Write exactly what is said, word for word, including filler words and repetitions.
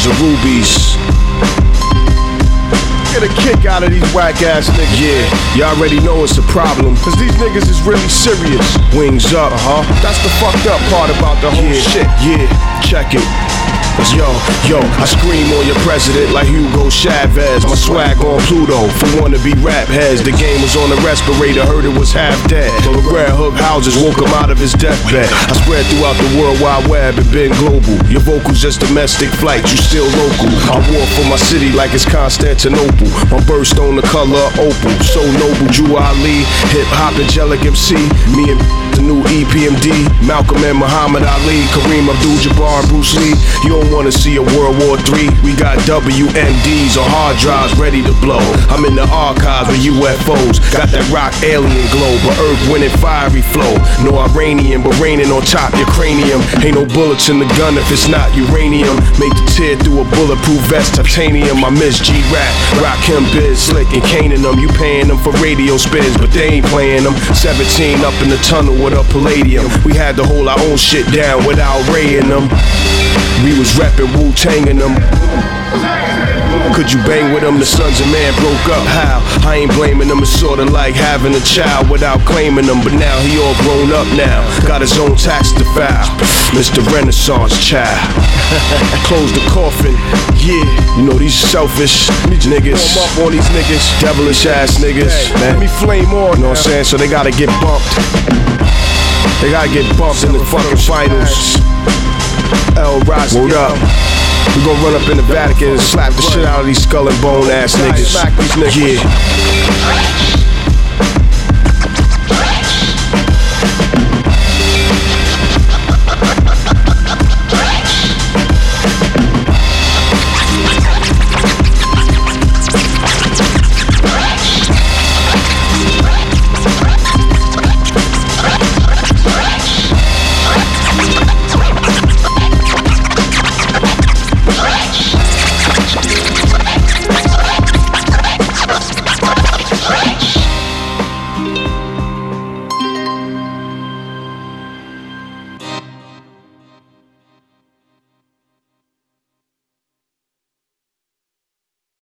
and rubies. Get a kick out of these whack ass niggas. Yeah, you already know it's a problem, cause these niggas is really serious. Wings up, uh-huh. That's the fucked up part about the whole yeah, shit. Yeah, check it. Yo, yo, I scream on your president like Hugo Chavez. My swag on Pluto for wannabe rap heads. The game was on the respirator, heard it was half dead. But Red Hook houses woke him out of his deathbed. I spread throughout the world wide web and been global. Your vocals just domestic flights, you still local. I war for my city like it's Constantinople. My burst on the color of opal. So noble, Drew Ali, hip hop angelic M C. Me and the new E P M D, Malcolm and Muhammad Ali, Kareem Abdul-Jabbar and Bruce Lee. You don't wanna see a World War Three. We got W M Ds on hard drives ready to blow. I'm in the archives with U F Os. Got that rock alien glow, but earth winning fiery flow. No Iranian, but raining on top your cranium. Ain't no bullets in the gun if it's not uranium. Make the tear through a bulletproof vest, titanium. I miss G-Rap, rock him biz, slick and caning them. You paying them for radio spins, but they ain't playing them. seventeen up in the tunnel with a palladium. We had to hold our own shit down without raying them. We was reppin' Wu-Tangin' them. Could you bang with them? The sons of man broke up. How? I ain't blaming them. It's sorta like having a child without claiming them. But now he all grown up now. Got his own tax to file. Mister Renaissance child. Close the coffin. Yeah, you know these selfish niggas. Warm up on these niggas. Devilish ass niggas. Hey, man. Let me flame on. You know what I'm saying? So they gotta get bumped. They gotta get bumped in the fucking finals. El Raz, what up? We gon' run up in the Vatican and slap the shit out of these skull and bone ass niggas. Yeah.